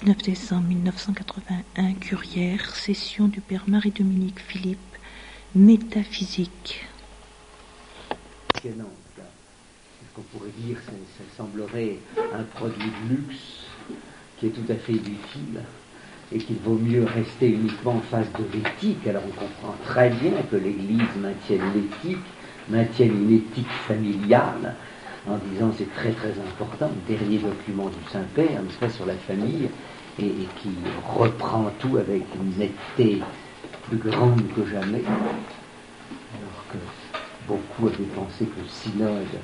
19 décembre 1981, Curières, session du père Marie-Dominique Philippe, métaphysique. Passionnant, ça. Ce qu'on pourrait dire, ça semblerait un produit de luxe qui est tout à fait utile et qu'il vaut mieux rester uniquement en face de l'éthique. Alors on comprend très bien que l'Église maintienne l'éthique, maintienne une éthique familiale, en disant c'est très très important, le dernier document du Saint-Père, n'est-ce pas, sur la famille, et qui reprend tout avec une netteté plus grande que jamais, alors que beaucoup avaient pensé que le synode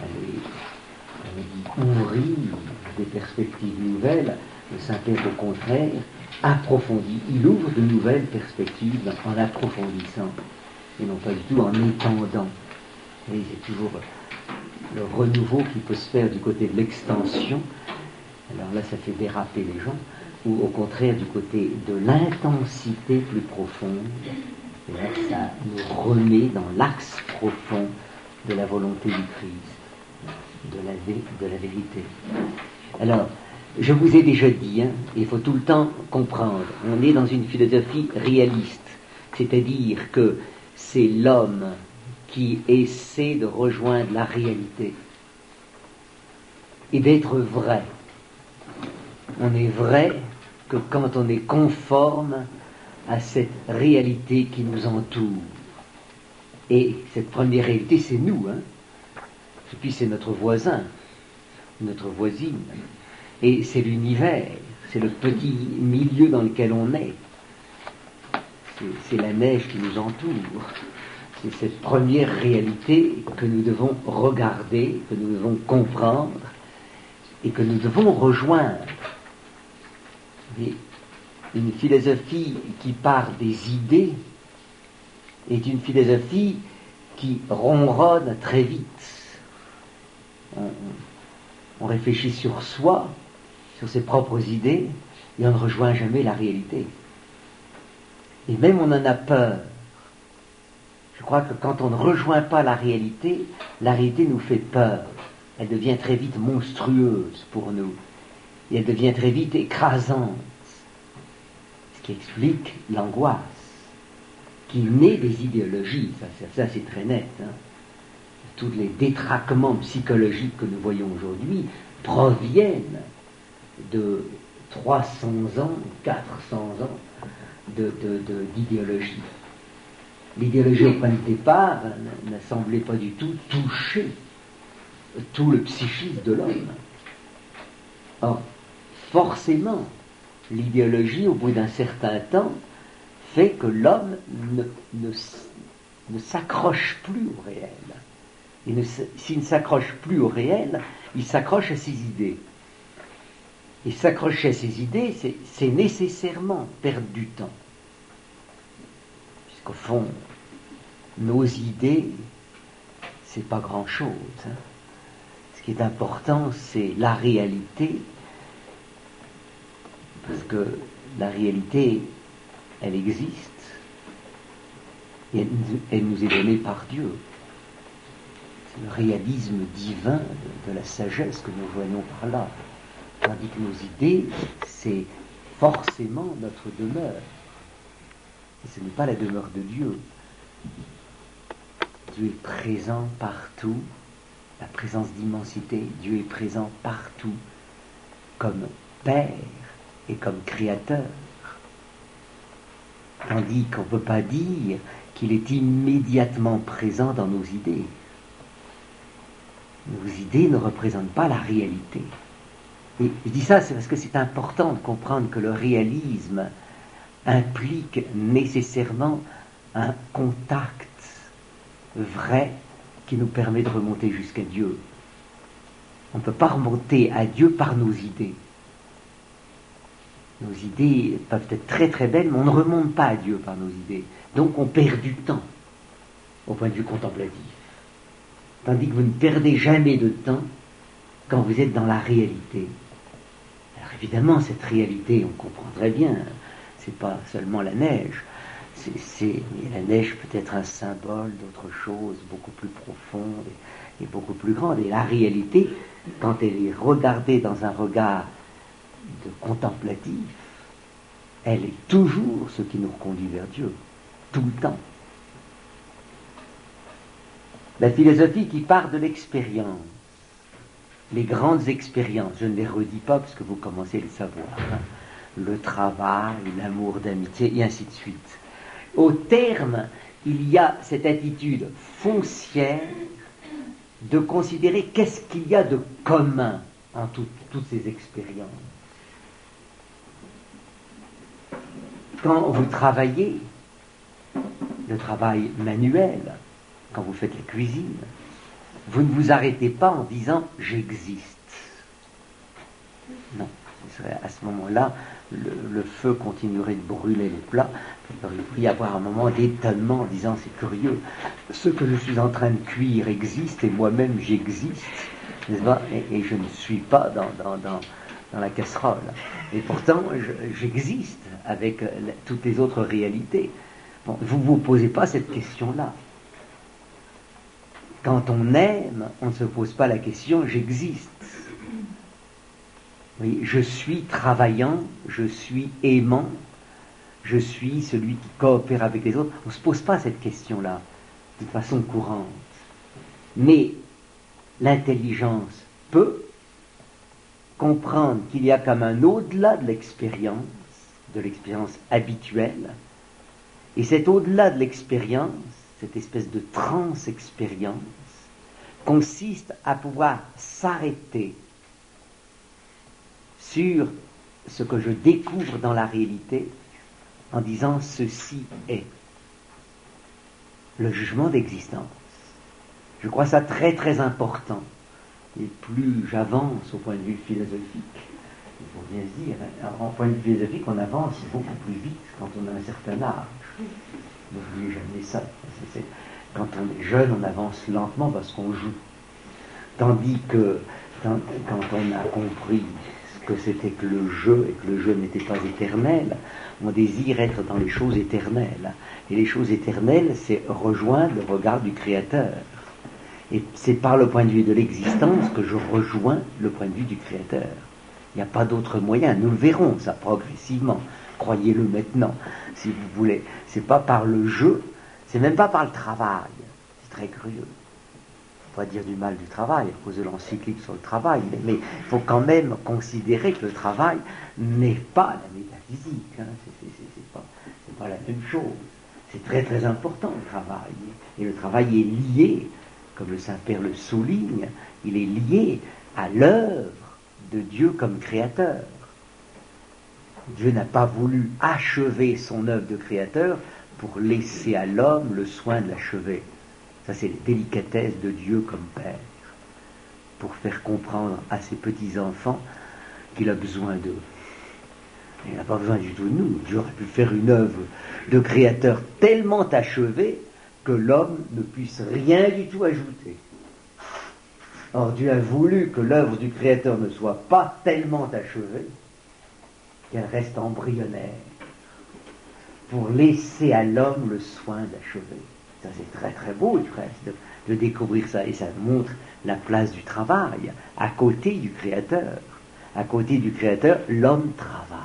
allait ouvrir des perspectives nouvelles. Le Saint-Père, au contraire, approfondit, il ouvre de nouvelles perspectives en approfondissant, et non pas du tout en étendant. Et c'est toujours le renouveau qui peut se faire du côté de l'extension. Alors là, ça fait déraper les gens, ou au contraire du côté de l'intensité plus profonde. Et là, ça nous remet dans l'axe profond de la volonté du Christ, de la vérité. Alors, je vous ai déjà dit, il faut tout le temps comprendre, on est dans une philosophie réaliste, c'est-à-dire que c'est l'homme qui essaie de rejoindre la réalité et d'être vrai. On est vrai que quand on est conforme à cette réalité qui nous entoure. Et cette première réalité, c'est nous, Et puis c'est notre voisin, notre voisine. Et c'est l'univers, c'est le petit milieu dans lequel on est. C'est la neige qui nous entoure. C'est cette première réalité que nous devons regarder, que nous devons comprendre et que nous devons rejoindre. Et une philosophie qui part des idées est une philosophie qui ronronne très vite. On réfléchit sur soi, sur ses propres idées, et on ne rejoint jamais la réalité. Et même on en a peur. Je crois que quand on ne rejoint pas la réalité nous fait peur. Elle devient très vite monstrueuse pour nous. Et elle devient très vite écrasante. Ce qui explique l'angoisse, qui naît des idéologies. Ça c'est très net. Tous les détraquements psychologiques que nous voyons aujourd'hui proviennent de 300 ans, 400 ans d'idéologie. L'idéologie au point de départ ne semblait pas du tout toucher tout le psychisme de l'homme. Or, forcément, l'idéologie, au bout d'un certain temps, fait que l'homme ne s'accroche plus au réel. S'il ne s'accroche plus au réel, il s'accroche à ses idées. Et s'accrocher à ses idées, c'est nécessairement perdre du temps. Puisqu'au fond, nos idées, c'est pas grand-chose. Ce qui est important, c'est la réalité, parce que la réalité, elle existe, et elle nous est donnée par Dieu. C'est le réalisme divin de la sagesse que nous voyons par là. Tandis que nos idées, c'est forcément notre demeure. Et ce n'est pas la demeure de Dieu. Dieu est présent partout, la présence d'immensité. Dieu est présent partout, comme Père et comme Créateur. Tandis qu'on ne peut pas dire qu'il est immédiatement présent dans nos idées. Nos idées ne représentent pas la réalité. Et je dis ça, c'est parce que c'est important de comprendre que le réalisme implique nécessairement un contact vrai qui nous permet de remonter jusqu'à Dieu. On ne peut pas remonter à Dieu par nos idées. Nos idées peuvent être très très belles, mais on ne remonte pas à Dieu par nos idées. Donc on perd du temps au point de vue contemplatif. Tandis que vous ne perdez jamais de temps quand vous êtes dans la réalité. Alors évidemment, cette réalité, on comprend très bien, c'est pas seulement la neige, mais la neige peut être un symbole d'autre chose, beaucoup plus profonde et beaucoup plus grande. Et la réalité, quand elle est regardée dans un regard de contemplatif, elle est toujours ce qui nous conduit vers Dieu, tout le temps. La philosophie qui part de l'expérience, les grandes expériences, je ne les redis pas parce que vous commencez à les savoir, hein. Le travail, l'amour d'amitié, et ainsi de suite. Au terme, il y a cette attitude foncière de considérer qu'est-ce qu'il y a de commun en toutes ces expériences. Quand vous travaillez, le travail manuel, quand vous faites la cuisine, vous ne vous arrêtez pas en disant « j'existe ». Non, ce serait à ce moment-là, le feu continuerait de brûler les plats. Il pourrait y avoir un moment d'étonnement en disant « c'est curieux, ce que je suis en train de cuire existe et moi-même j'existe ». N'est-ce pas ? Et je ne suis pas dans la casserole. Et pourtant, j'existe avec toutes les autres réalités. Bon, vous ne vous posez pas cette question-là. Quand on aime, on ne se pose pas la question « j'existe ». Oui, je suis travaillant, je suis aimant, je suis celui qui coopère avec les autres. On ne se pose pas cette question-là de façon courante. Mais l'intelligence peut comprendre qu'il y a comme un au-delà de l'expérience habituelle. Et cet au-delà de l'expérience, cette espèce de trans-expérience, consiste à pouvoir s'arrêter sur ce que je découvre dans la réalité en disant ceci est le jugement d'existence. Je crois ça très très important. Et plus j'avance au point de vue philosophique, il faut bien se dire, en point de vue philosophique, on avance beaucoup plus vite quand on a un certain âge. N'oubliez jamais ça. Quand on est jeune, on avance lentement parce qu'on joue. Tandis que quand on a compris ce que c'était que le jeu et que le jeu n'était pas éternel, on désire être dans les choses éternelles. Et les choses éternelles, c'est rejoindre le regard du Créateur. Et c'est par le point de vue de l'existence que je rejoins le point de vue du Créateur. Il n'y a pas d'autre moyen. Nous le verrons, ça, progressivement. Croyez-le maintenant, si vous voulez. C'est pas par le jeu, c'est même pas par le travail. C'est très curieux. Il ne faut pas dire du mal du travail, à cause de l'encyclique sur le travail, mais il faut quand même considérer que le travail n'est pas la métaphysique. Hein. C'est pas la même chose. C'est très très important le travail. Et le travail est lié, comme le Saint-Père le souligne, il est lié à l'œuvre de Dieu comme créateur. Dieu n'a pas voulu achever son œuvre de créateur pour laisser à l'homme le soin de l'achever. Ça, c'est les délicatesses de Dieu comme Père, pour faire comprendre à ses petits-enfants qu'il a besoin d'eux. Il n'a pas besoin du tout de nous. Dieu aurait pu faire une œuvre de créateur tellement achevée que l'homme ne puisse rien du tout ajouter. Or, Dieu a voulu que l'œuvre du Créateur ne soit pas tellement achevée, qu'elle reste embryonnaire, pour laisser à l'homme le soin d'achever. Ça, c'est très très beau, du reste, de découvrir ça. Et ça montre la place du travail, à côté du Créateur. À côté du Créateur, l'homme travaille.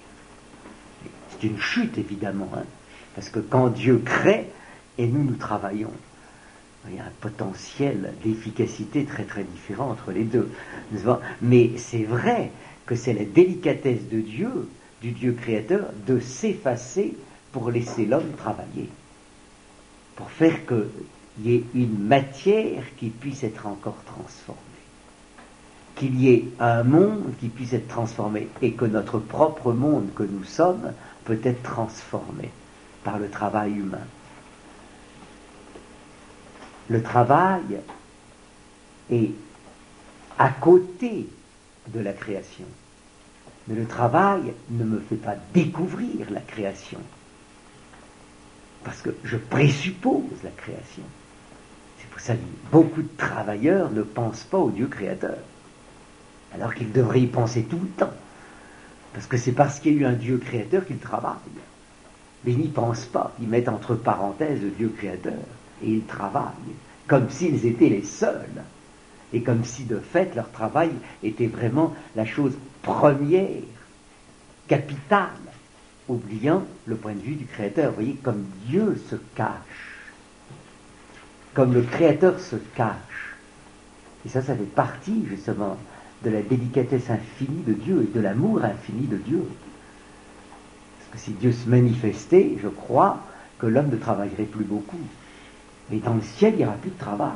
C'est une chute, évidemment, hein, parce que quand Dieu crée, et nous travaillons, il y a un potentiel d'efficacité très très différent entre les deux. Mais c'est vrai que c'est la délicatesse de Dieu, du Dieu créateur, de s'effacer pour laisser l'homme travailler. Pour faire qu'il y ait une matière qui puisse être encore transformée. Qu'il y ait un monde qui puisse être transformé. Et que notre propre monde que nous sommes peut être transformé par le travail humain. Le travail est à côté de la création. Mais le travail ne me fait pas découvrir la création. Parce que je présuppose la création. C'est pour ça que beaucoup de travailleurs ne pensent pas au Dieu créateur. Alors qu'ils devraient y penser tout le temps. Parce que c'est parce qu'il y a eu un Dieu créateur qu'ils travaillent. Mais ils n'y pensent pas. Ils mettent entre parenthèses le Dieu créateur. Et ils travaillent, comme s'ils étaient les seuls. Et comme si de fait leur travail était vraiment la chose première, capitale, oubliant le point de vue du Créateur. Vous voyez, comme Dieu se cache, comme le Créateur se cache. Et ça fait partie justement de la délicatesse infinie de Dieu et de l'amour infini de Dieu. Parce que si Dieu se manifestait, je crois que l'homme ne travaillerait plus beaucoup. Mais dans le ciel, il n'y aura plus de travail.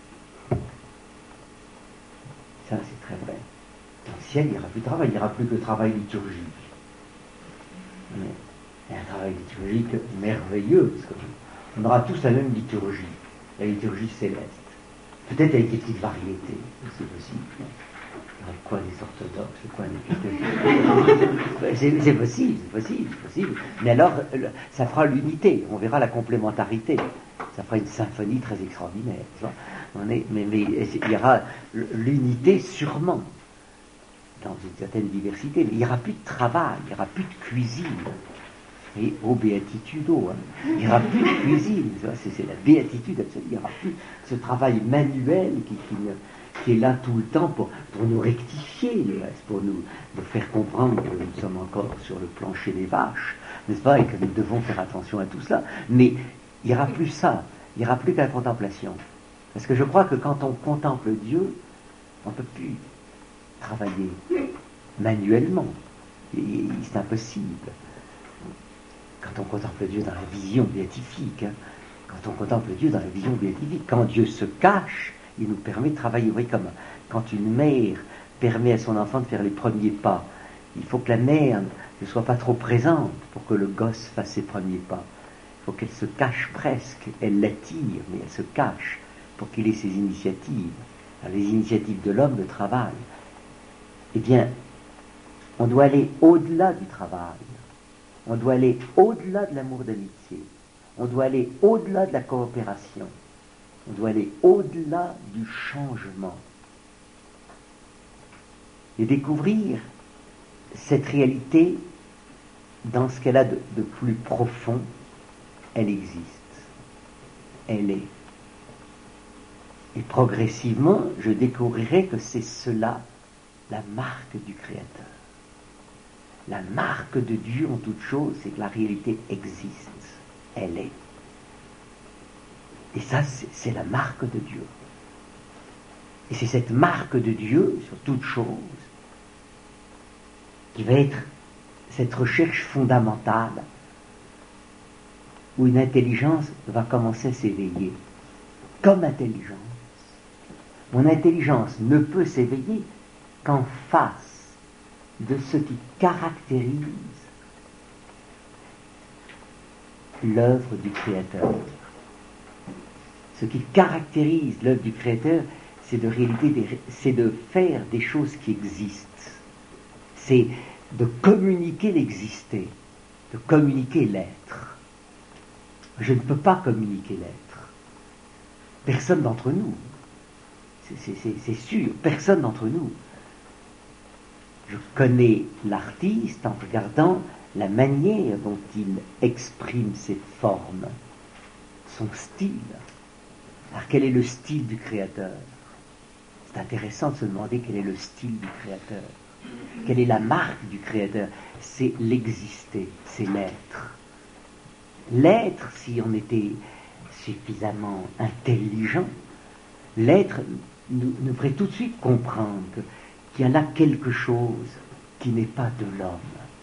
Ça, c'est très vrai. Dans le ciel, il n'y aura plus de travail, il n'y aura plus que travail liturgique. Mais il y a un travail liturgique merveilleux, parce qu'on aura tous la même liturgie, la liturgie céleste. Peut-être avec des petites variétés, c'est possible. Il y aura quoi des orthodoxes, quoi des... c'est possible. Mais alors, ça fera l'unité, on verra la complémentarité. Ça fera une symphonie très extraordinaire. Mais il y aura l'unité sûrement, dans une certaine diversité, mais il n'y aura plus de travail, il n'y aura plus de cuisine. Et au béatitudo, il n'y aura plus de cuisine, c'est la béatitude absolue, il n'y aura plus ce travail manuel qui est là tout le temps pour nous rectifier, pour nous faire comprendre que nous sommes encore sur le plancher des vaches, n'est-ce pas, et que nous devons faire attention à tout cela. Mais il n'y aura plus ça, il n'y aura plus que la contemplation. Parce que je crois que quand on contemple Dieu, on ne peut plus travailler manuellement. C'est impossible. Quand on contemple Dieu dans la vision béatifique, quand on contemple Dieu dans la vision béatifique, quand Dieu se cache, il nous permet de travailler. Vous voyez, comme quand une mère permet à son enfant de faire les premiers pas, il faut que la mère ne soit pas trop présente pour que le gosse fasse ses premiers pas. Il faut qu'elle se cache presque, elle l'attire, mais elle se cache pour qu'il ait ses initiatives. Alors, les initiatives de l'homme, le travail. Eh bien, on doit aller au-delà du travail. On doit aller au-delà de l'amour d'amitié. On doit aller au-delà de la coopération. On doit aller au-delà du changement. Et découvrir cette réalité dans ce qu'elle a de plus profond. Elle existe. Elle est. Et progressivement, je découvrirai que c'est cela, la marque du Créateur. La marque de Dieu en toute chose, c'est que la réalité existe. Elle est. Et ça, c'est la marque de Dieu. Et c'est cette marque de Dieu sur toute chose qui va être cette recherche fondamentale où une intelligence va commencer à s'éveiller. Comme intelligence. Mon intelligence ne peut s'éveiller qu'en face de ce qui caractérise l'œuvre du Créateur. Ce qui caractérise l'œuvre du Créateur, c'est c'est de faire des choses qui existent. C'est de communiquer l'existé, de communiquer l'être. Je ne peux pas communiquer l'être. Personne d'entre nous. C'est sûr, personne d'entre nous. Je connais l'artiste en regardant la manière dont il exprime ses formes, son style. Alors quel est le style du Créateur? C'est intéressant de se demander quel est le style du Créateur. Quelle est la marque du Créateur? C'est l'exister, c'est l'être. L'être, si on était suffisamment intelligent, l'être nous ferait tout de suite comprendre qu'il y en a quelque chose qui n'est pas de l'homme.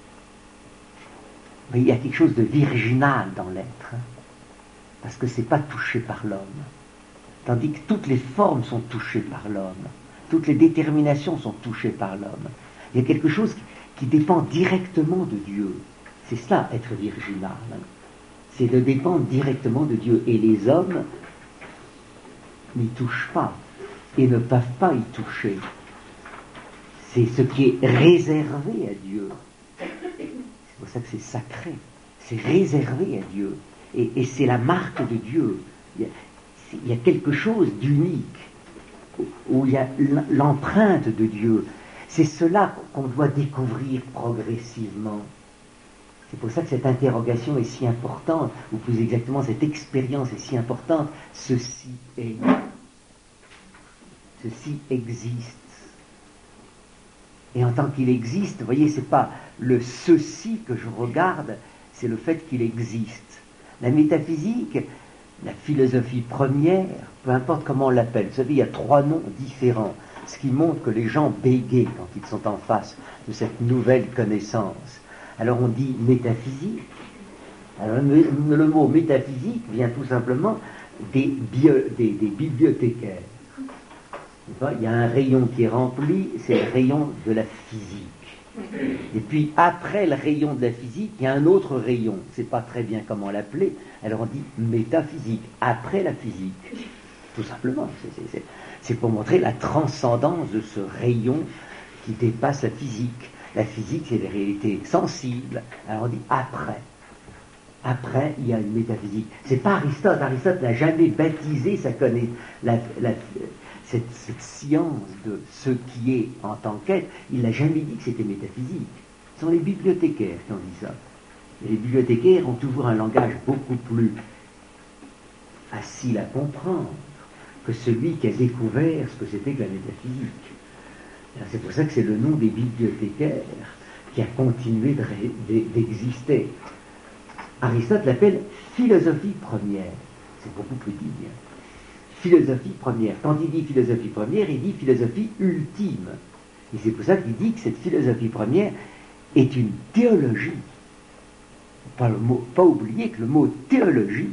Mais il y a quelque chose de virginal dans l'être, parce que ce n'est pas touché par l'homme. Tandis que toutes les formes sont touchées par l'homme, toutes les déterminations sont touchées par l'homme. Il y a quelque chose qui dépend directement de Dieu. C'est cela, être virginal. C'est de dépendre directement de Dieu. Et les hommes n'y touchent pas et ne peuvent pas y toucher. C'est ce qui est réservé à Dieu. C'est pour ça que c'est sacré. C'est réservé à Dieu. Et c'est la marque de Dieu. Il y a quelque chose d'unique, où il y a l'empreinte de Dieu. C'est cela qu'on doit découvrir progressivement. C'est pour ça que cette interrogation est si importante, ou plus exactement, cette expérience est si importante. Ceci est. ceci existe. Et en tant qu'il existe, vous voyez, c'est pas le ceci que je regarde, c'est le fait qu'il existe. La métaphysique, la philosophie première, peu importe comment on l'appelle, vous savez, il y a 3 noms différents, ce qui montre que les gens bégayent quand ils sont en face de cette nouvelle connaissance. Alors on dit métaphysique. Alors le mot métaphysique vient tout simplement des bibliothécaires. Il y a un rayon qui est rempli, c'est le rayon de la physique. Et puis après le rayon de la physique, il y a un autre rayon, on ne sait pas très bien comment l'appeler, alors on dit métaphysique, après la physique. Tout simplement, c'est pour montrer la transcendance de ce rayon qui dépasse la physique. La physique, c'est les réalités sensibles, alors on dit après. Après, il y a une métaphysique. C'est pas Aristote. Aristote n'a jamais baptisé sa connaissance, cette science de ce qui est en tant qu'être. Il n'a jamais dit que c'était métaphysique. Ce sont les bibliothécaires qui ont dit ça. Et les bibliothécaires ont toujours un langage beaucoup plus facile à comprendre que celui qui a découvert ce que c'était que la métaphysique. Alors, c'est pour ça que c'est le nom des bibliothécaires qui a continué d'exister. Aristote l'appelle philosophie première. C'est beaucoup plus digne. Philosophie première. Quand il dit philosophie première, il dit philosophie ultime. Et c'est pour ça qu'il dit que cette philosophie première est une théologie. Pas oublier que le mot théologie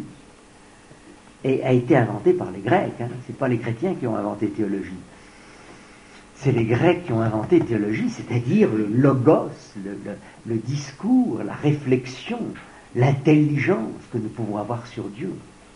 a été inventé par les Grecs. Ce n'est pas les chrétiens qui ont inventé théologie. C'est les Grecs qui ont inventé théologie, c'est-à-dire le logos, le discours, la réflexion, l'intelligence que nous pouvons avoir sur Dieu.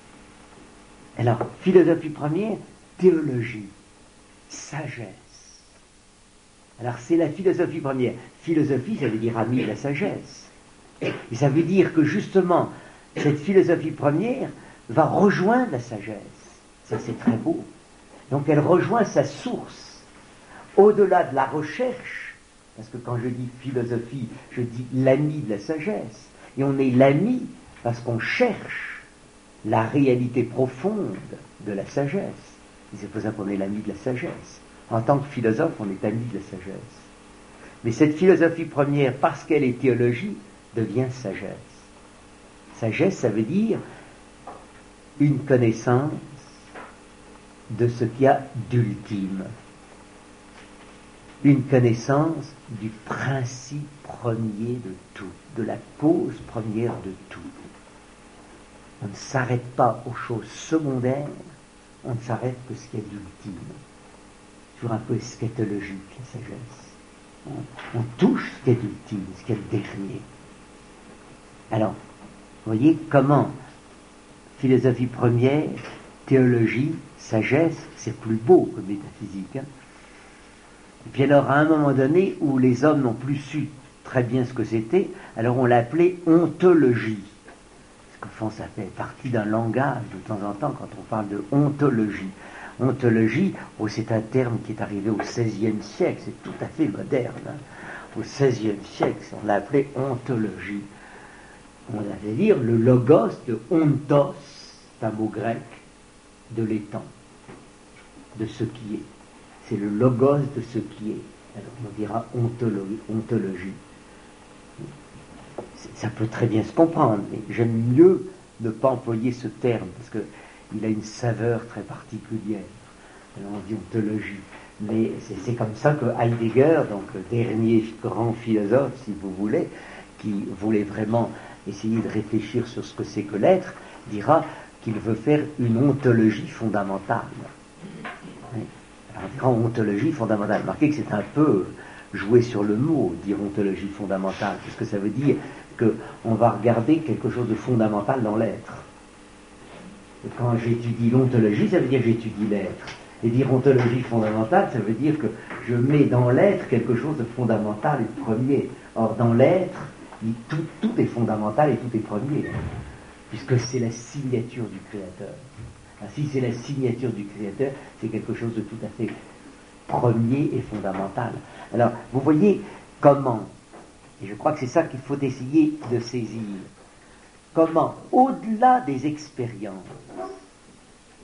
Alors, philosophie première, théologie, sagesse. Alors, c'est la philosophie première. Philosophie, ça veut dire ami de la sagesse. Et ça veut dire que justement, cette philosophie première va rejoindre la sagesse. Ça, c'est très beau. Donc, elle rejoint sa source. Au-delà de la recherche, parce que quand je dis philosophie, je dis l'ami de la sagesse. Et on est l'ami parce qu'on cherche la réalité profonde de la sagesse. Et c'est pour ça qu'on est l'ami de la sagesse. En tant que philosophe, on est ami de la sagesse. Mais cette philosophie première, parce qu'elle est théologie, devient sagesse. Sagesse, ça veut dire une connaissance de ce qu'il y a d'ultime. Une connaissance du principe premier de tout, de la cause première de tout. On ne s'arrête pas aux choses secondaires, on ne s'arrête que ce qu'il y a d'ultime. Toujours un peu eschatologique, la sagesse. On touche ce qu'il y a d'ultime, ce qu'il y a de dernier. Alors, vous voyez comment philosophie première, théologie, sagesse, c'est plus beau que métaphysique. Et puis alors, à un moment donné, où les hommes n'ont plus su très bien ce que c'était, alors on l'a appelé ontologie. Parce qu'au fond, ça fait partie d'un langage, de temps en temps, quand on parle de ontologie. Ontologie, c'est un terme qui est arrivé au XVIe siècle, c'est tout à fait moderne. Au XVIe siècle, on l'a appelé ontologie. On allait dire le logos de ontos, c'est un mot grec, de l'étang, de ce qui est. C'est le logos de ce qui est. Alors on dira ontologie. Ça peut très bien se comprendre, mais j'aime mieux ne pas employer ce terme, parce qu'il a une saveur très particulière. Alors on dit ontologie. Mais c'est comme ça que Heidegger, donc le dernier grand philosophe, si vous voulez, qui voulait vraiment essayer de réfléchir sur ce que c'est que l'être, dira qu'il veut faire une ontologie fondamentale. Oui. Alors, quand ontologie fondamentale, remarquez que c'est un peu jouer sur le mot, dire ontologie fondamentale, parce que ça veut dire qu'on va regarder quelque chose de fondamental dans l'être. Et quand j'étudie l'ontologie, ça veut dire que j'étudie l'être. Et dire ontologie fondamentale, ça veut dire que je mets dans l'être quelque chose de fondamental et de premier. Or, dans l'être, tout est fondamental et tout est premier, puisque c'est la signature du Créateur. Alors, si c'est la signature du Créateur, c'est quelque chose de tout à fait premier et fondamental. Alors, vous voyez comment, et je crois que c'est ça qu'il faut essayer de saisir, comment, au-delà des expériences,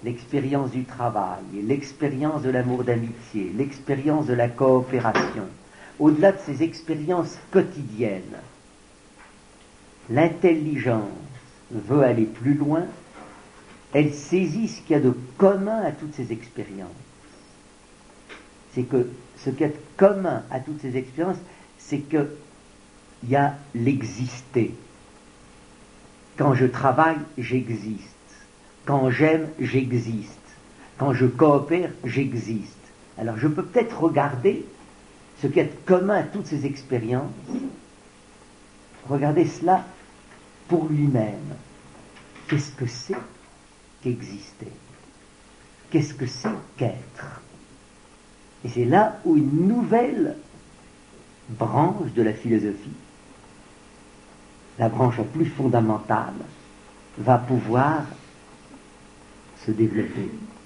l'expérience du travail, l'expérience de l'amour d'amitié, l'expérience de la coopération, au-delà de ces expériences quotidiennes, l'intelligence veut aller plus loin, elle saisit ce qu'il y a de commun à toutes ces expériences. C'est que ce qu'il y a de commun à toutes ces expériences, c'est qu'il y a l'exister. Quand je travaille, j'existe. Quand j'aime, j'existe. Quand je coopère, j'existe. Alors je peux peut-être regarder ce qui est commun à toutes ces expériences, regarder cela pour lui-même. Qu'est-ce que c'est qu'exister? Qu'est-ce que c'est qu'être? Et c'est là où une nouvelle branche de la philosophie, la branche la plus fondamentale, va pouvoir se développer.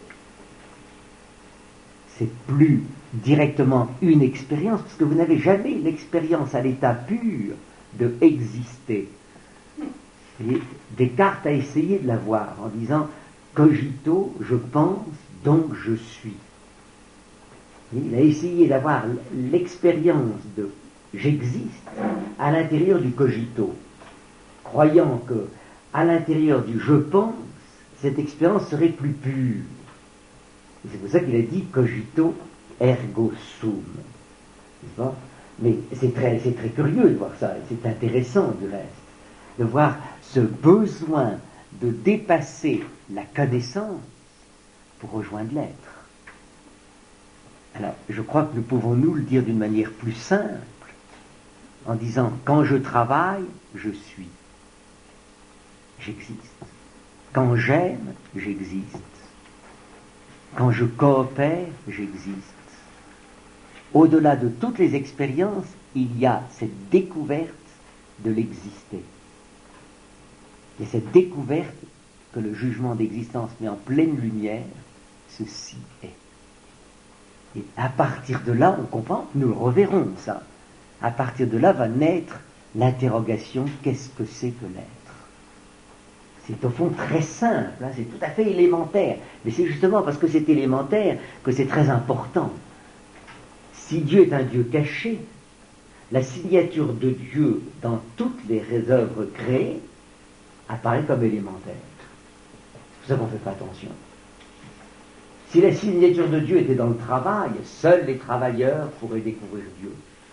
C'est plus directement une expérience, parce que vous n'avez jamais l'expérience à l'état pur de exister. Et Descartes a essayé de l'avoir en disant cogito, je pense, donc je suis. Et il a essayé d'avoir l'expérience de j'existe à l'intérieur du cogito, croyant que à l'intérieur du je pense, cette expérience serait plus pure. Et c'est pour ça qu'il a dit cogito ergo sum. Mais c'est très curieux de voir ça, et c'est intéressant du reste, de voir ce besoin de dépasser la connaissance pour rejoindre l'être. Alors, je crois que nous pouvons nous le dire d'une manière plus simple, en disant quand je travaille, je suis. J'existe. Quand j'aime, j'existe. Quand je coopère, j'existe. Au-delà de toutes les expériences, il y a cette découverte de l'exister. Et cette découverte que le jugement d'existence met en pleine lumière, ceci est. Et à partir de là, on comprend, nous le reverrons ça. À partir de là va naître l'interrogation, qu'est-ce que c'est que l'être? C'est au fond très simple, hein, c'est tout à fait élémentaire. Mais c'est justement parce que c'est élémentaire que c'est très important. Si Dieu est un Dieu caché, la signature de Dieu dans toutes les œuvres créées apparaît comme élémentaire. C'est pour ça qu'on ne fait pas attention. Si la signature de Dieu était dans le travail, seuls les travailleurs pourraient découvrir Dieu.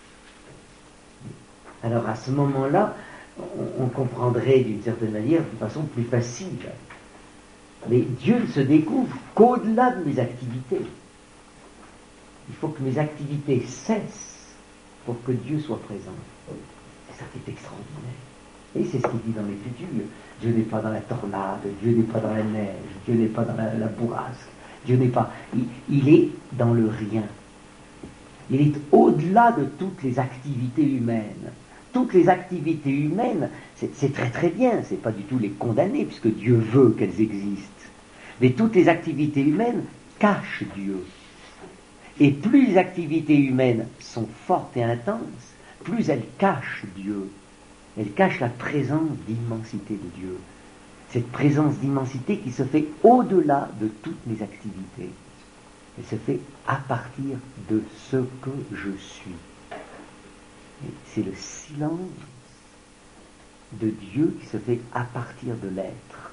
Alors à ce moment-là, on comprendrait d'une certaine manière, de façon plus facile. Mais Dieu ne se découvre qu'au-delà de mes activités. Il faut que mes activités cessent pour que Dieu soit présent. C'est ça qui est extraordinaire. Et c'est ce qu'il dit dans l'Écriture. Dieu n'est pas dans la tornade, Dieu n'est pas dans la neige, Dieu n'est pas dans la bourrasque, Dieu n'est pas... Il est dans le rien. Il est au-delà de toutes les activités humaines. Toutes les activités humaines, c'est très très bien, c'est pas du tout les condamner, puisque Dieu veut qu'elles existent. Mais toutes les activités humaines cachent Dieu. Et plus les activités humaines sont fortes et intenses, plus elles cachent Dieu. Elles cachent la présence d'immensité de Dieu. Cette présence d'immensité qui se fait au-delà de toutes mes activités. Elle se fait à partir de ce que je suis. Et c'est le silence de Dieu qui se fait à partir de l'être.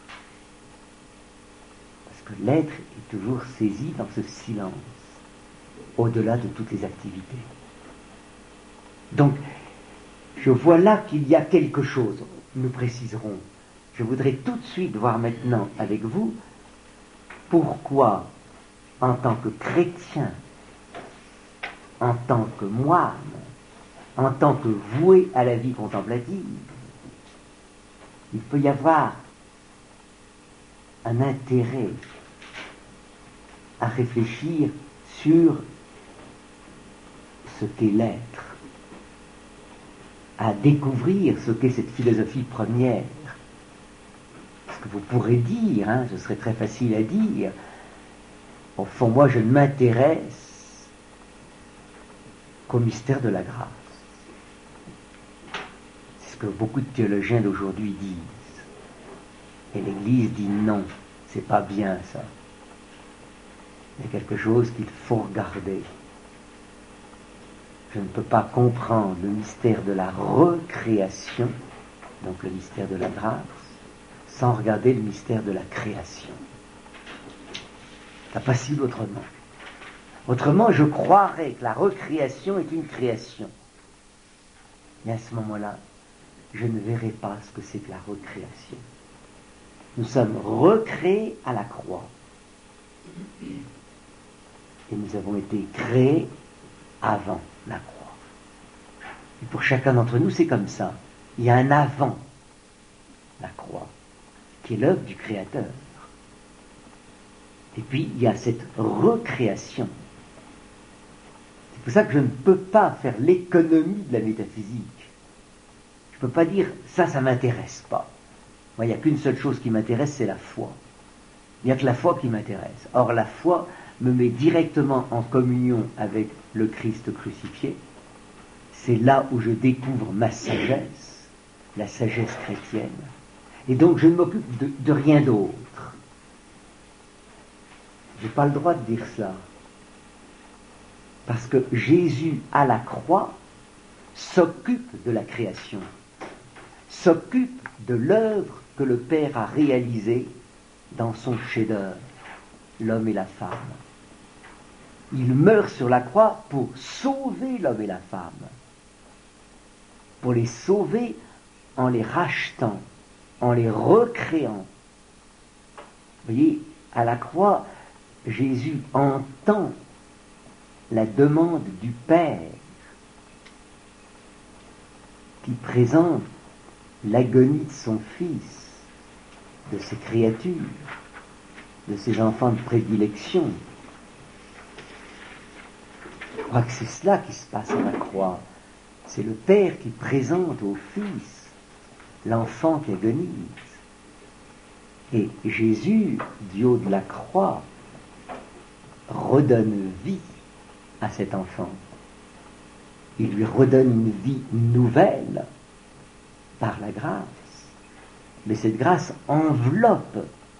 Parce que l'être est toujours saisi dans ce silence, au-delà de toutes les activités. Donc, je vois là qu'il y a quelque chose, nous préciserons. Je voudrais tout de suite voir maintenant avec vous pourquoi, en tant que chrétien, en tant que moine, en tant que voué à la vie contemplative, il peut y avoir un intérêt à réfléchir sur ce qu'est l'être, à découvrir ce qu'est cette philosophie première. Parce que vous pourrez dire, ce serait très facile à dire, au fond, moi je ne m'intéresse qu'au mystère de la grâce. C'est ce que beaucoup de théologiens d'aujourd'hui disent. Et l'Église dit non, c'est pas bien ça. Il y a quelque chose qu'il faut regarder. Je ne peux pas comprendre le mystère de la recréation, donc le mystère de la grâce, sans regarder le mystère de la création. C'est pas possible autrement. Autrement, je croirais que la recréation est une création. Et à ce moment-là, je ne verrai pas ce que c'est que la recréation. Nous sommes recréés à la croix. Et nous avons été créés avant la croix. Et pour chacun d'entre nous, c'est comme ça. Il y a un avant la croix, qui est l'œuvre du Créateur. Et puis, il y a cette recréation. C'est pour ça que je ne peux pas faire l'économie de la métaphysique. Je ne peux pas dire, ça m'intéresse pas. Moi, il n'y a qu'une seule chose qui m'intéresse, c'est la foi. Il n'y a que la foi qui m'intéresse. Or, la foi me met directement en communion avec le Christ crucifié. C'est là où je découvre ma sagesse, la sagesse chrétienne. Et donc, je ne m'occupe de rien d'autre. Je n'ai pas le droit de dire ça. Parce que Jésus, à la croix, s'occupe de la création, s'occupe de l'œuvre que le Père a réalisée dans son chef-d'œuvre, l'homme et la femme. Il meurt sur la croix pour sauver l'homme et la femme, pour les sauver en les rachetant, en les recréant. Vous voyez, à la croix, Jésus entend la demande du Père qui présente l'agonie de son Fils, de ses créatures, de ses enfants de prédilection. Je crois que c'est cela qui se passe à la croix. C'est le Père qui présente au Fils l'enfant qui agonise. Et Jésus, du haut de la croix, redonne vie à cet enfant. Il lui redonne une vie nouvelle par la grâce. Mais cette grâce enveloppe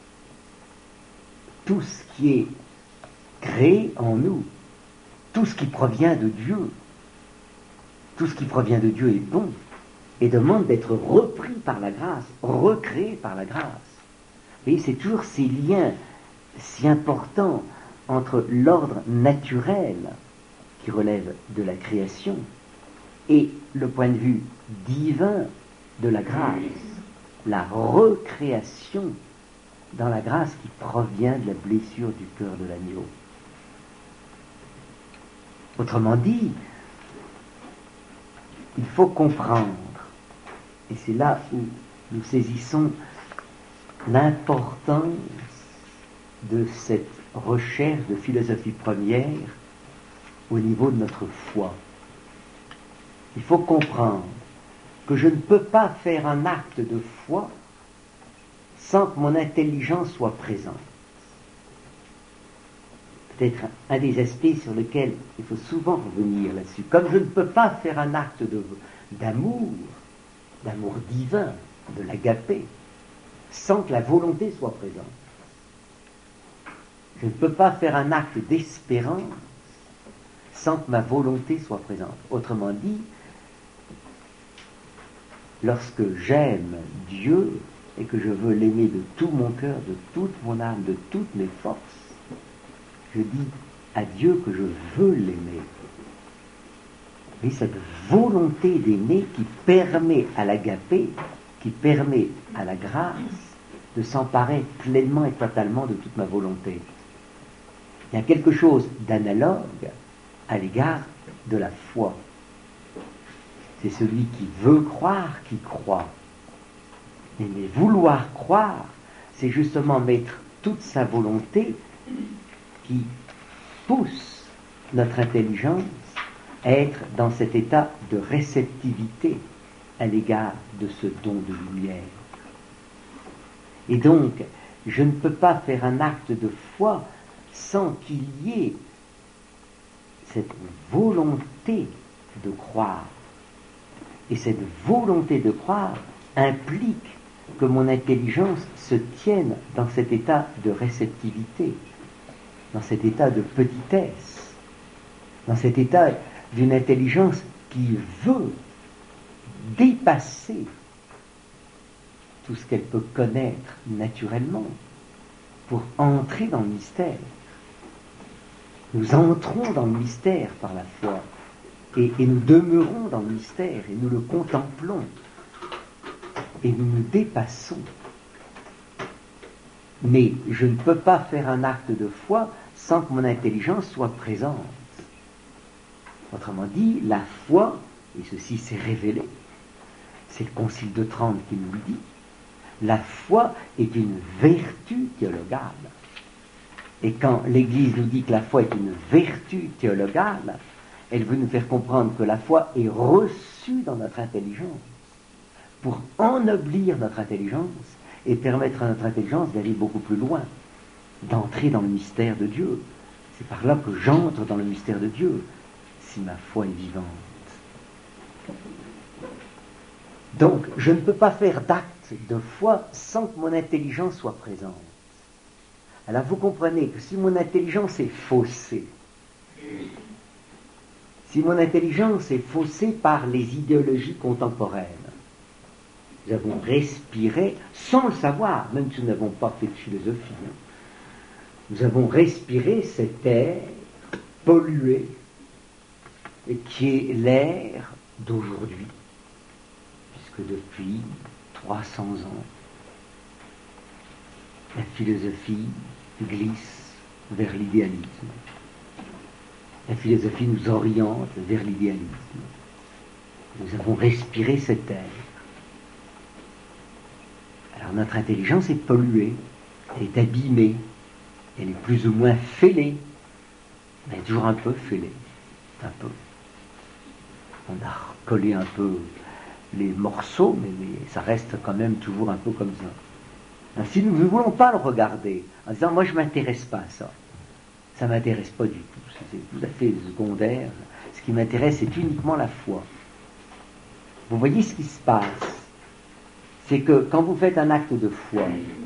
tout ce qui est créé en nous, tout ce qui provient de Dieu. Tout ce qui provient de Dieu est bon et demande d'être repris par la grâce, recréé par la grâce. Et c'est toujours ces liens si importants entre l'ordre naturel qui relève de la création et le point de vue divin de la grâce, la recréation dans la grâce qui provient de la blessure du cœur de l'agneau. Autrement dit, il faut comprendre, et c'est là où nous saisissons l'importance de cette recherche de philosophie première au niveau de notre foi. Il faut comprendre que je ne peux pas faire un acte de foi sans que mon intelligence soit présente. Peut-être un des aspects sur lesquels il faut souvent revenir là-dessus. Comme je ne peux pas faire un acte d'amour divin, de l'agapé, sans que la volonté soit présente. Je ne peux pas faire un acte d'espérance sans que ma volonté soit présente. Autrement dit, lorsque j'aime Dieu et que je veux l'aimer de tout mon cœur, de toute mon âme, de toutes mes forces, je dis à Dieu que je veux l'aimer. Et cette volonté d'aimer qui permet à l'agapé, qui permet à la grâce de s'emparer pleinement et totalement de toute ma volonté. Il y a quelque chose d'analogue à l'égard de la foi. C'est celui qui veut croire qui croit. Mais vouloir croire, c'est justement mettre toute sa volonté qui pousse notre intelligence à être dans cet état de réceptivité à l'égard de ce don de lumière. Et donc, je ne peux pas faire un acte de foi sans qu'il y ait cette volonté de croire. Et cette volonté de croire implique que mon intelligence se tienne dans cet état de réceptivité. dans cet état de petitesse, dans cet état d'une intelligence qui veut dépasser tout ce qu'elle peut connaître naturellement pour entrer dans le mystère. Nous entrons dans le mystère par la foi et nous demeurons dans le mystère et nous le contemplons et nous nous dépassons. Mais je ne peux pas faire un acte de foi sans que mon intelligence soit présente. Autrement dit, la foi, et ceci s'est révélé, c'est le Concile de Trente qui nous le dit, la foi est une vertu théologale. Et quand l'Église nous dit que la foi est une vertu théologale, elle veut nous faire comprendre que la foi est reçue dans notre intelligence pour ennoblir notre intelligence et permettre à notre intelligence d'aller beaucoup plus loin, d'entrer dans le mystère de Dieu. C'est par là que j'entre dans le mystère de Dieu, si ma foi est vivante. Donc, je ne peux pas faire d'acte de foi sans que mon intelligence soit présente. Alors, vous comprenez que si mon intelligence est faussée, si mon intelligence est faussée par les idéologies contemporaines, nous avons respiré, sans le savoir, même si nous n'avons pas fait de philosophie, nous avons respiré cet air pollué, et qui est l'air d'aujourd'hui, puisque depuis 300 ans, la philosophie glisse vers l'idéalisme. La philosophie nous oriente vers l'idéalisme. Nous avons respiré cet air. Alors notre intelligence est polluée, elle est abîmée, elle est plus ou moins fêlée, mais elle est toujours un peu fêlée, un peu. On a recollé un peu les morceaux, mais ça reste quand même toujours un peu comme ça. Alors, si nous ne voulons pas le regarder, en disant, moi je ne m'intéresse pas à ça, ça ne m'intéresse pas du tout, c'est tout à fait secondaire, ce qui m'intéresse c'est uniquement la foi. Vous voyez ce qui se passe, c'est que quand vous faites un acte de foi,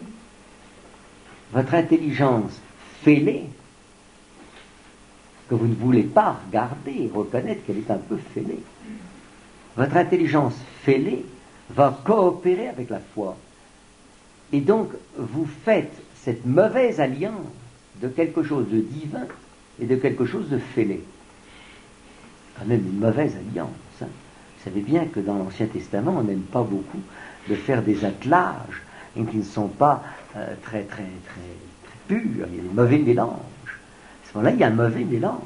votre intelligence fêlée, que vous ne voulez pas regarder, reconnaître qu'elle est un peu fêlée, votre intelligence fêlée va coopérer avec la foi. Et donc, vous faites cette mauvaise alliance de quelque chose de divin et de quelque chose de fêlé. Quand même une mauvaise alliance. Hein. Vous savez bien que dans l'Ancien Testament, on n'aime pas beaucoup de faire des attelages qui ne sont pas très purs. Il y a des mauvais mélanges. À ce moment-là, il y a un mauvais mélange.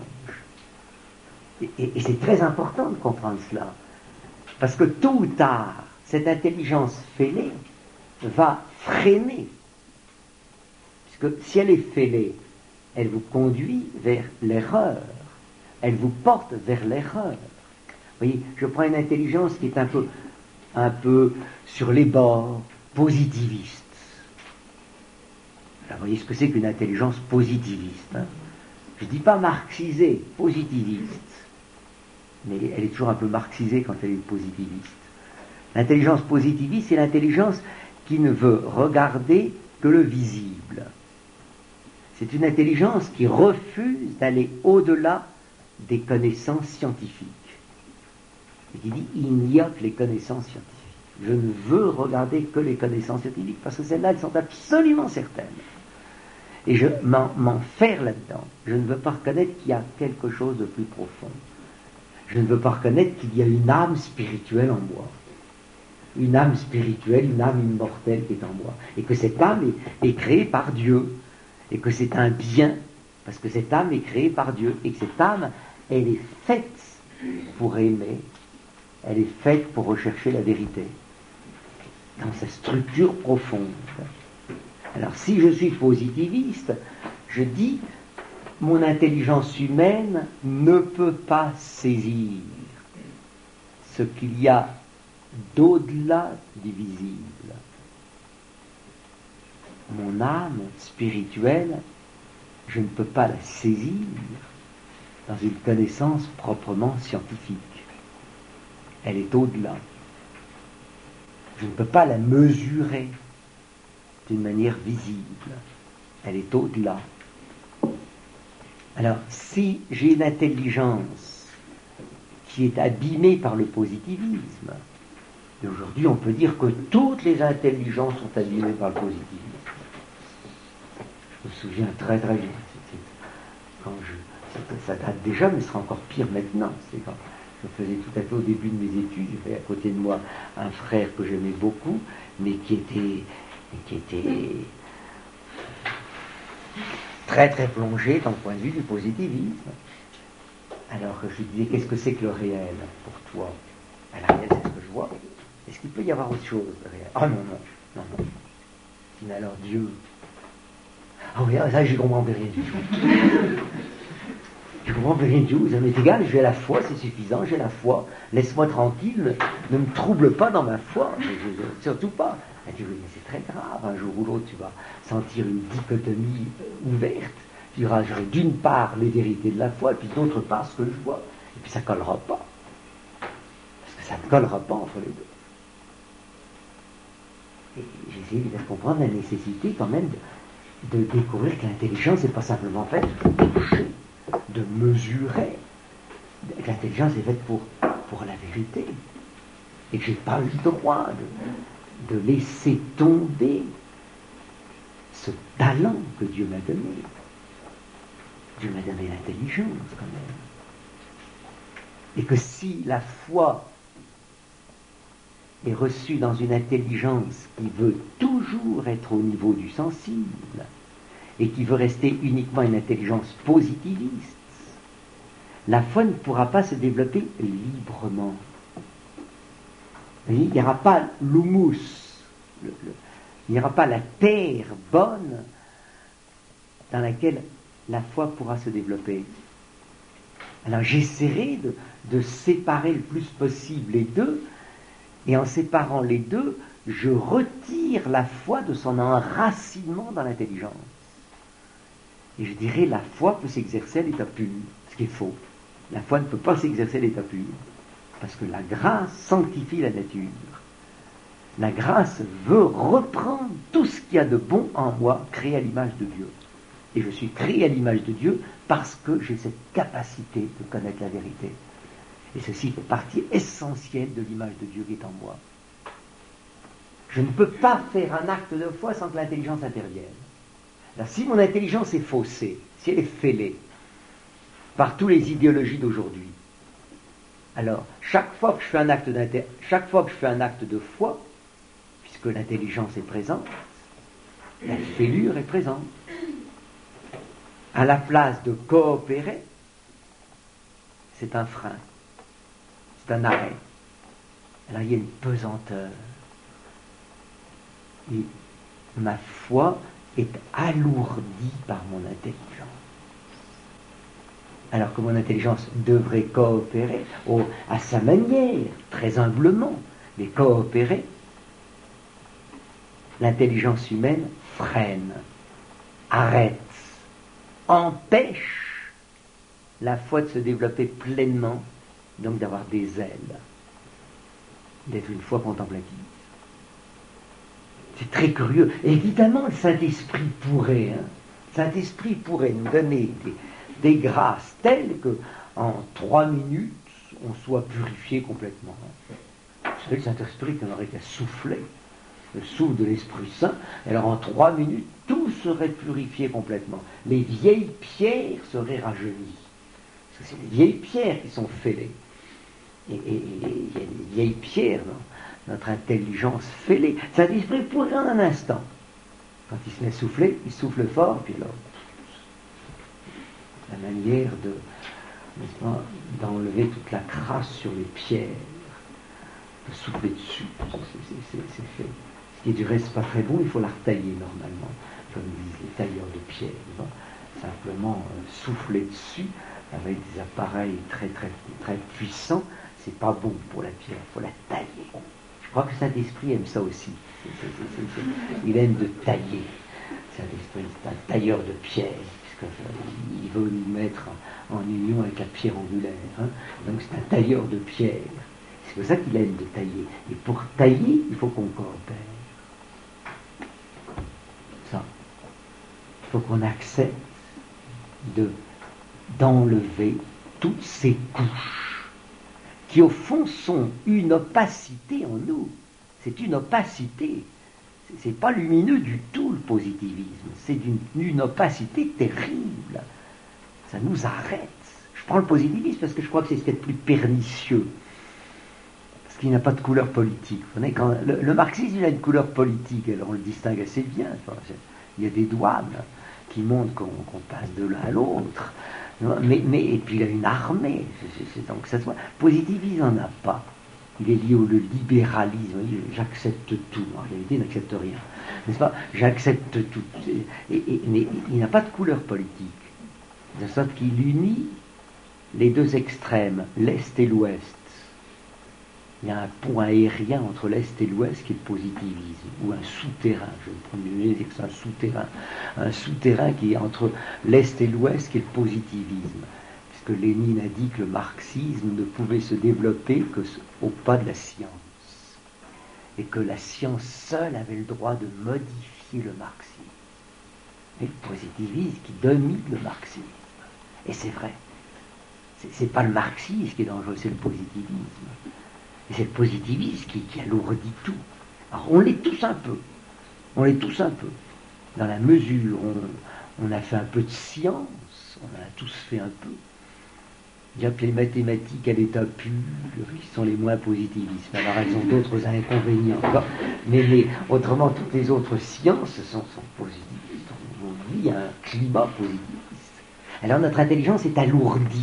Et c'est très important de comprendre cela. Parce que tôt ou tard, cette intelligence fêlée va freiner. Puisque si elle est fêlée, elle vous conduit vers l'erreur. Elle vous porte vers l'erreur. Vous voyez, je prends une intelligence qui est un peu sur les bords, positiviste. Alors, vous voyez ce que c'est qu'une intelligence positiviste. Hein? Je ne dis pas marxisée, positiviste. Mais elle est toujours un peu marxisée quand elle est positiviste. L'intelligence positiviste, c'est l'intelligence qui ne veut regarder que le visible. C'est une intelligence qui refuse d'aller au-delà des connaissances scientifiques. Et qui dit, il n'y a que les connaissances scientifiques. Je ne veux regarder que les connaissances scientifiques, parce que celles-là, elles sont absolument certaines. Et je m'enferme là-dedans. Je ne veux pas reconnaître qu'il y a quelque chose de plus profond. Je ne veux pas reconnaître qu'il y a une âme spirituelle en moi. Une âme spirituelle, une âme immortelle qui est en moi. Et que cette âme est créée par Dieu. Et que c'est un bien, parce que cette âme est créée par Dieu. Et que cette âme, elle est faite pour aimer. Elle est faite pour rechercher la vérité. Dans sa structure profonde. Alors si je suis positiviste, je dis, mon intelligence humaine ne peut pas saisir ce qu'il y a d'au-delà du visible. Mon âme spirituelle, je ne peux pas la saisir dans une connaissance proprement scientifique. Elle est au-delà. Je ne peux pas la mesurer d'une manière visible. Elle est au-delà. Alors, si j'ai une intelligence qui est abîmée par le positivisme, et aujourd'hui on peut dire que toutes les intelligences sont abîmées par le positivisme. Je me souviens très très bien, ça date déjà, mais ce sera encore pire maintenant. C'est quand je faisais tout à fait au début de mes études, j'avais à côté de moi un frère que j'aimais beaucoup, mais qui était très très plongé dans le point de vue du positivisme. Alors je lui disais, qu'est-ce que c'est que le réel pour toi? Le réel, c'est ce que je vois. Est-ce qu'il peut y avoir autre chose, le réel? Ah non. Mais alors Dieu? Ah oui, ça j'y comprends rien du tout. Je comprends rien du tout, ça m'est égal, j'ai la foi, c'est suffisant, j'ai la foi. Laisse-moi tranquille, ne me trouble pas dans ma foi, surtout pas. Elle dit, oui, mais c'est très grave, un jour ou l'autre, tu vas sentir une dichotomie ouverte. Tu diras, j'aurai d'une part les vérités de la foi, et puis d'autre part ce que je vois. Et puis ça ne collera pas. Parce que ça ne collera pas entre les deux. Et j'ai essayé de faire comprendre la nécessité quand même de découvrir que l'intelligence n'est pas simplement faite de toucher, de mesurer. L'intelligence est faite pour la vérité. Et que je n'ai pas eu le droit de laisser tomber ce talent que Dieu m'a donné. Dieu m'a donné l'intelligence quand même. Et que si la foi est reçue dans une intelligence qui veut toujours être au niveau du sensible et qui veut rester uniquement une intelligence positiviste, la foi ne pourra pas se développer librement. Il n'y aura pas l'humus, il n'y aura pas la terre bonne dans laquelle la foi pourra se développer. Alors j'essaierai de séparer le plus possible les deux, et en séparant les deux, je retire la foi de son enracinement dans l'intelligence. Et je dirais, la foi peut s'exercer à l'état pur, ce qui est faux. La foi ne peut pas s'exercer à l'état pur, parce que la grâce sanctifie la nature. La grâce veut reprendre tout ce qu'il y a de bon en moi, créé à l'image de Dieu. Et je suis créé à l'image de Dieu parce que j'ai cette capacité de connaître la vérité. Et ceci fait partie essentielle de l'image de Dieu qui est en moi. Je ne peux pas faire un acte de foi sans que l'intelligence intervienne. Là, si mon intelligence est faussée, si elle est fêlée par toutes les idéologies d'aujourd'hui, alors chaque fois que je fais un acte de foi, puisque l'intelligence est présente, la fêlure est présente. À la place de coopérer, c'est un frein, c'est un arrêt. Alors il y a une pesanteur. Et ma foi est alourdie par mon intelligence. Alors que mon intelligence devrait coopérer à sa manière, très humblement, mais coopérer, l'intelligence humaine freine, arrête, empêche la foi de se développer pleinement, donc d'avoir des ailes, d'être une foi contemplative. C'est très curieux. Et évidemment, le Saint-Esprit pourrait nous donner des grâces telles que en 3 minutes, on soit purifié complètement. Vous savez, le Saint-Esprit, on aurait qu'à souffler, le souffle de l'Esprit Saint, et alors en 3 minutes, tout serait purifié complètement. Les vieilles pierres seraient rajeunies. Parce que c'est les vieilles pierres qui sont fêlées. Et il y a des vieilles pierres dans notre intelligence fêlée. Saint-Esprit pourrait en un instant. Quand il se met à souffler, il souffle fort, puis là, la manière d'enlever toute la crasse sur les pierres, de souffler dessus, c'est fait. Ce qui est du reste pas très bon, il faut la retailler normalement, comme disent les tailleurs de pierre. Simplement souffler dessus avec des appareils très très très puissants, c'est pas bon pour la pierre, il faut la tailler. Je crois que Saint-Esprit aime ça aussi. Il aime de tailler. Saint-Esprit, c'est un tailleur de pierre, puisqu'il veut nous mettre en union avec la pierre angulaire. Donc c'est un tailleur de pierre. C'est pour ça qu'il aime de tailler. Et pour tailler, il faut qu'on coopère. Ça. Il faut qu'on accepte de d'enlever toutes ces couches qui au fond sont une opacité en nous. C'est une opacité. C'est pas lumineux du tout le positivisme. C'est une opacité terrible. Ça nous arrête. Je prends le positivisme parce que je crois que c'est ce qui est le plus pernicieux. Parce qu'il n'a pas de couleur politique. Vous voyez, quand le marxisme il a une couleur politique, alors on le distingue assez bien. Il y a des douanes qui montrent qu'on passe de l'un à l'autre. Et puis il a une armée. Donc ça se voit. Positivisme, il n'en a pas. Il est lié au libéralisme. J'accepte tout. En réalité, il n'accepte rien. N'est-ce pas? J'accepte tout. Mais il n'a pas de couleur politique. De sorte qu'il unit les deux extrêmes, l'Est et l'Ouest. Il y a un pont aérien entre l'Est et l'Ouest qui est le positivisme, ou un souterrain, je vais prendre dire que c'est un souterrain qui est entre l'Est et l'Ouest qui est le positivisme. Puisque Lénine a dit que le marxisme ne pouvait se développer qu'au pas de la science. Et que la science seule avait le droit de modifier le marxisme. Et le positivisme qui domine le marxisme. Et c'est vrai. C'est pas le marxisme qui est dangereux, c'est le positivisme. Et c'est le positivisme qui alourdit tout. Alors on l'est tous un peu. On l'est tous un peu. Dans la mesure où on a fait un peu de science, on en a tous fait un peu. Bien que les mathématiques à l'état pur, ils sont les moins positivistes. Alors elles ont d'autres inconvénients. Mais autrement, toutes les autres sciences sont positivistes. On vit un climat positiviste. Alors notre intelligence est alourdie.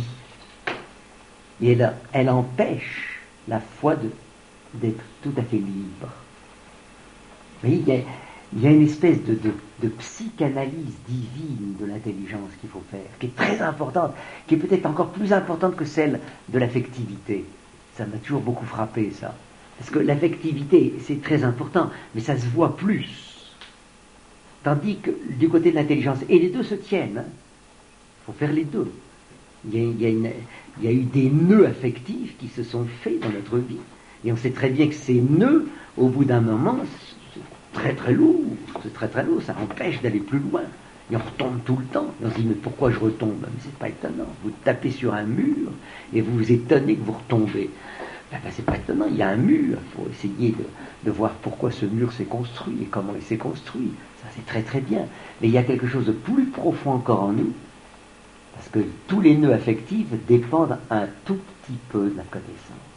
Et elle empêche la foi d'être tout à fait libre. Vous voyez, il y a une espèce de psychanalyse divine de l'intelligence qu'il faut faire, qui est très importante, qui est peut-être encore plus importante que celle de l'affectivité. Ça m'a toujours beaucoup frappé, ça. Parce que l'affectivité, c'est très important, mais ça se voit plus. Tandis que du côté de l'intelligence, et les deux se tiennent, il faut faire les deux. Il y a eu des nœuds affectifs qui se sont faits dans notre vie. Et on sait très bien que ces nœuds, au bout d'un moment, c'est très très lourd. C'est très très lourd, ça empêche d'aller plus loin. Et on retombe tout le temps. Et on se dit, mais pourquoi je retombe? Mais c'est pas étonnant. Vous tapez sur un mur et vous vous étonnez que vous retombez. C'est pas étonnant, il y a un mur. Il faut essayer de voir pourquoi ce mur s'est construit et comment il s'est construit. Ça, c'est très très bien. Mais il y a quelque chose de plus profond encore en nous. Parce que tous les nœuds affectifs dépendent un tout petit peu de la connaissance.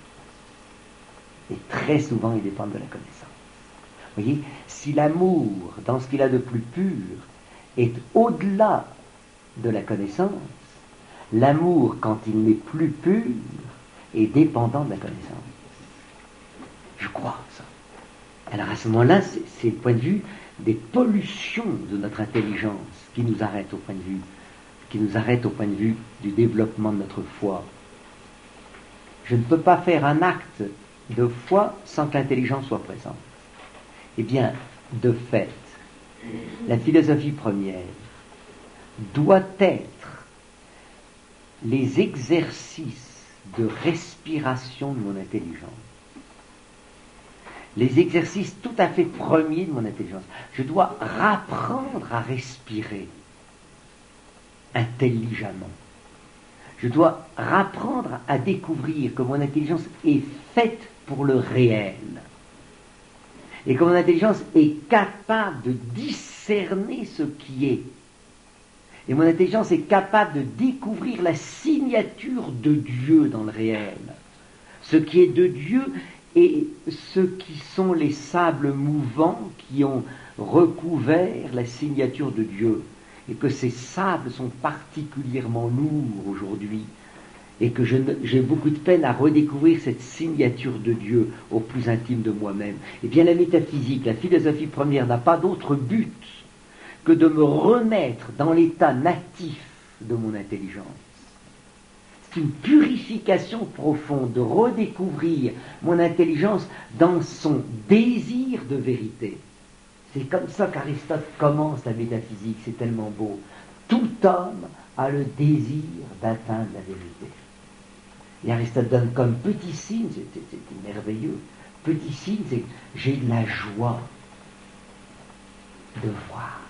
Et très souvent, ils dépendent de la connaissance. Vous voyez, si l'amour, dans ce qu'il a de plus pur, est au-delà de la connaissance, l'amour, quand il n'est plus pur, est dépendant de la connaissance. Je crois ça. Alors à ce moment-là, c'est le point de vue des pollutions de notre intelligence qui nous arrête au point de vue du développement de notre foi. Je ne peux pas faire un acte de foi sans que l'intelligence soit présente. Eh bien, de fait, la philosophie première doit être les exercices de respiration de mon intelligence. Les exercices tout à fait premiers de mon intelligence. Je dois rapprendre à respirer intelligemment. Je dois rapprendre à découvrir que mon intelligence est faite pour le réel. Et que mon intelligence est capable de discerner ce qui est. Et mon intelligence est capable de découvrir la signature de Dieu dans le réel. Ce qui est de Dieu et ce qui sont les sables mouvants qui ont recouvert la signature de Dieu. Et que ces sables sont particulièrement lourds aujourd'hui, et que j'ai beaucoup de peine à redécouvrir cette signature de Dieu au plus intime de moi-même. Eh bien, la métaphysique, la philosophie première n'a pas d'autre but que de me remettre dans l'état natif de mon intelligence. C'est une purification profonde de redécouvrir mon intelligence dans son désir de vérité. C'est comme ça qu'Aristote commence la métaphysique, c'est tellement beau. Tout homme a le désir d'atteindre la vérité. Et Aristote donne comme petit signe, c'est merveilleux, petit signe, c'est que j'ai de la joie de voir.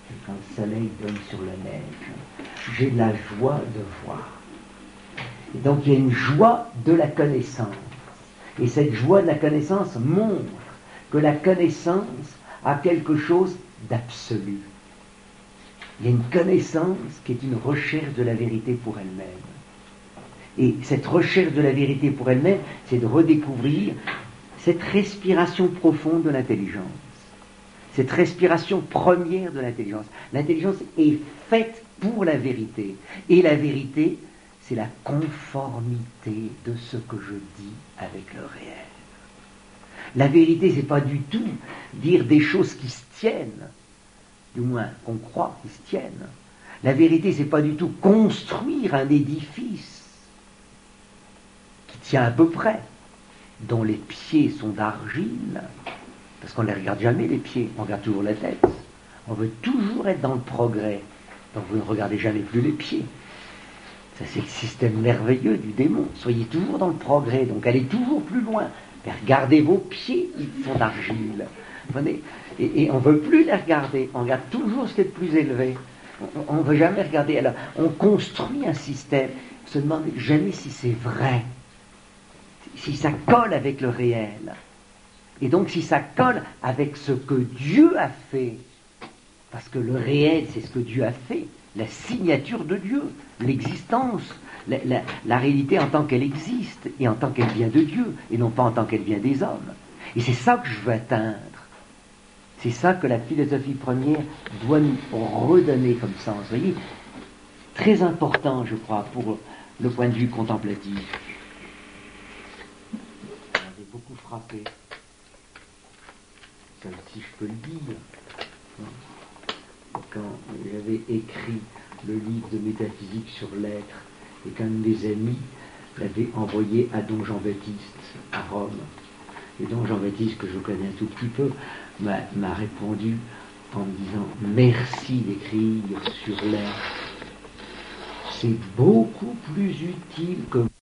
quand le soleil donne sur la neige, j'ai de la joie de voir. Et donc il y a une joie de la connaissance. Et cette joie de la connaissance montre que la connaissance a quelque chose d'absolu. Il y a une connaissance qui est une recherche de la vérité pour elle-même. Et cette recherche de la vérité pour elle-même, c'est de redécouvrir cette respiration profonde de l'intelligence. Cette respiration première de l'intelligence. L'intelligence est faite pour la vérité. Et la vérité, c'est la conformité de ce que je dis avec le réel. La vérité, c'est pas du tout dire des choses qui se tiennent, du moins qu'on croit qu'ils se tiennent. La vérité, c'est pas du tout construire un édifice qui tient à peu près, dont les pieds sont d'argile, parce qu'on ne les regarde jamais les pieds, on regarde toujours la tête. On veut toujours être dans le progrès, donc vous ne regardez jamais plus les pieds. Ça, c'est le système merveilleux du démon. Soyez toujours dans le progrès, donc allez toujours plus loin. Et regardez vos pieds, ils sont d'argile. Et on ne veut plus les regarder, on regarde toujours ce qui est le plus élevé. On ne veut jamais regarder. Alors, on construit un système, on se demande jamais si c'est vrai, si ça colle avec le réel. Et donc, si ça colle avec ce que Dieu a fait, parce que le réel, c'est ce que Dieu a fait, la signature de Dieu, l'existence, la réalité en tant qu'elle existe, et en tant qu'elle vient de Dieu, et non pas en tant qu'elle vient des hommes. Et c'est ça que je veux atteindre. C'est ça que la philosophie première doit nous redonner comme sens. Vous voyez, très important, je crois, pour le point de vue contemplatif. J'avais beaucoup frappé. Ça aussi, je peux le dire. Quand j'avais écrit le livre de métaphysique sur l'être, et qu'un de mes amis l'avait envoyé à Don Jean-Baptiste à Rome. Et Don Jean-Baptiste, que je connais un tout petit peu, m'a répondu en me disant « Merci d'écrire sur l'être. C'est beaucoup plus utile que